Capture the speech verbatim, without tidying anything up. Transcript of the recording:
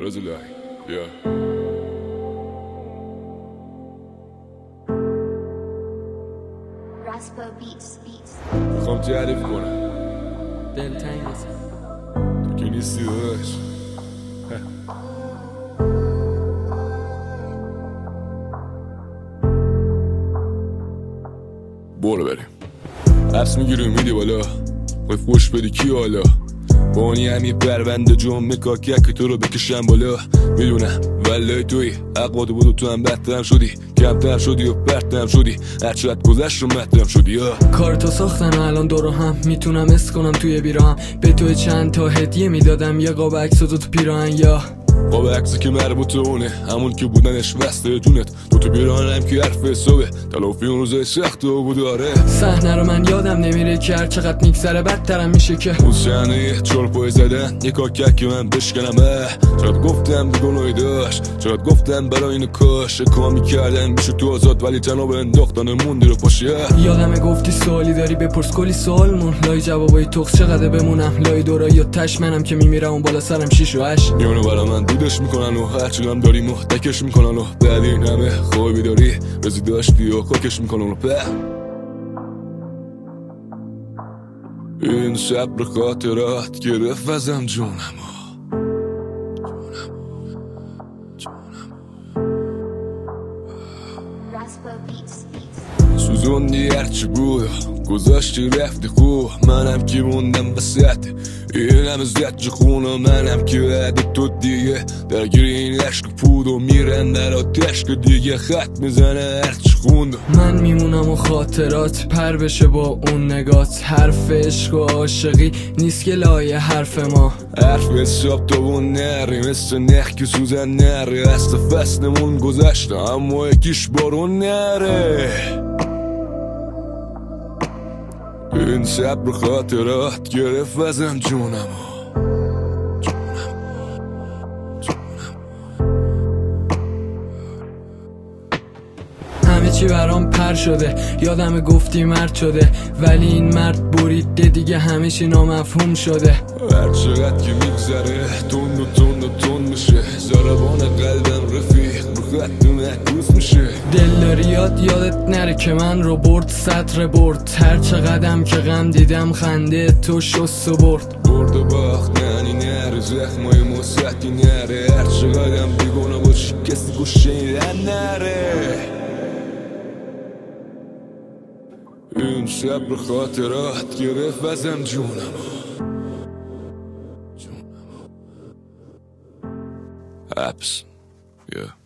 رزلای یا میخوام تعریف کنم دلتنگ مثل تو که نیستی داشت برو بریم عبس میگیری میدی بالا خواهی فوش بدی کی حالا بانی همی پرونده جمعه کاکک که تو رو بکشم بالا میدونم ولی توی عقباتو بودو تو هم بدترم شدی کمتر شدی و پرتم شدی هرچت گذشت رو مترم شدی ها کارتو ساختن و الان دورو هم میتونم اس کنم توی بیرام به توی چند تا هدیه میدادم یه قاب عکساتو تو پیراهن یا قاب عکسی که مربوط اونه همون که بودنش وسته جونت تو تو پیراهنم که حرف حسابه تلافی اون روزای سخت و بود آره صحنه رو من یادم نمیره که هر چقدر میگذره بدترم میشه که اون صحنه چرپای زدن یه کاکک که من بشکنم اه چقدر گفتم گناهی داشت چقدر گفتم برای اینو کاش کامی کردن میشه تو آزاد ولی تنها به انداختن موندی رو پاشه یادمه گفتی سوالی داری بپرس کلی سوال مون لای جوابای تخ چقدر بمونم لای دورا یا تش منم که میمیرم اون بالا سرم شیش و هشت میونو برا من دودش میکنن و هرچی هم داری محتکش میکنن و بعد این همه خوابی داری رزی داشتی و کاکش میکنن و په این شب رو خاطرات گرفت ازم جونم سوزوندی هرچی بود گذاشتی رفتی خوب منم که موندم بسط این همه زد خونه منم که بعد تو دیگه درگیر این عشق پود و میرن در آتش که دیگه خط میزنه هرچی خوندم من میمونم و خاطرات پر بشه با اون نگات حرف عشق و عاشقی نیست که لایه حرف ما حرف حساب تو اون نری مثل نخ که سوزن نری است فصلمون گذشته اما یکیش بارون نره این شب رو خاطرات گرفت ازم جونم همه چی برام پر شده یادم گفتی مرد شده ولی این مرد بریده دیگه همه چی نامفهوم شده هر چقدر که میگذره تند و تند و تند میشه ضربان قلبم رفیق رو خط محکوز میشه دلداریات یادت نره که من رو برد سطر برد هر چقدرم که غم دیدم خنده تو شست و برد برد و باخت ننی نره زخمای موسیقی نره هر چقدرم بیگونه باشی کسی گوشه این نره این شب رو خاطرات گرفت ازم جونم جونم حبس yeah.